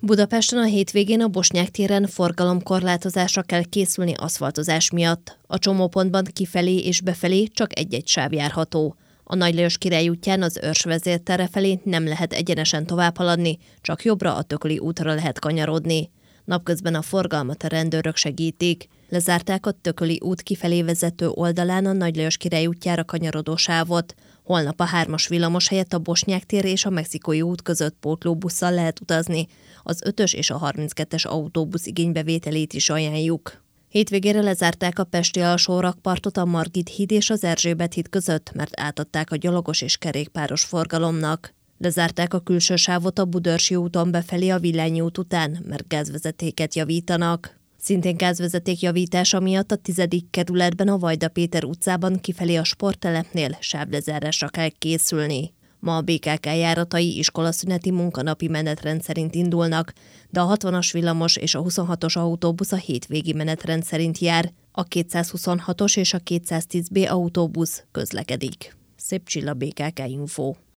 Budapesten a hétvégén a Bosnyák téren forgalomkorlátozásra kell készülni aszfaltozás miatt. A csomópontban kifelé és befelé csak egy-egy sáv járható. A Nagy Lajos Király útján az Örs vezértere felé nem lehet egyenesen tovább haladni, csak jobbra a Tököli útra lehet kanyarodni. Napközben a forgalmat a rendőrök segítik. Lezárták a Tököli út kifelé vezető oldalán a Nagy Lajos Király útjára kanyarodó sávot. Holnap a 3-as villamos helyett a Bosnyák tér és a Mexikói út között pótlóbusszal lehet utazni. Az 5-ös és a 32-es autóbusz igénybevételét is ajánljuk. Hétvégére lezárták a pesti alsórakpartot a Margit híd és az Erzsébet híd között, mert átadták a gyalogos és kerékpáros forgalomnak. Lezárták a külső sávot a Budaörsi úton befelé a Villányi út után, mert gázvezetéket javítanak. Szintén gázvezeték javítása miatt a 10. kerületben a Vajda Péter utcában kifelé a sporttelepnél sávlezárásra kell készülni. Ma a BKK járatai iskolaszüneti munkanapi menetrend szerint indulnak, de a 60-as villamos és a 26-os autóbusz a hétvégi menetrend szerint jár, a 226-os és a 210B autóbusz közlekedik. Szép Csilla, BKK Info.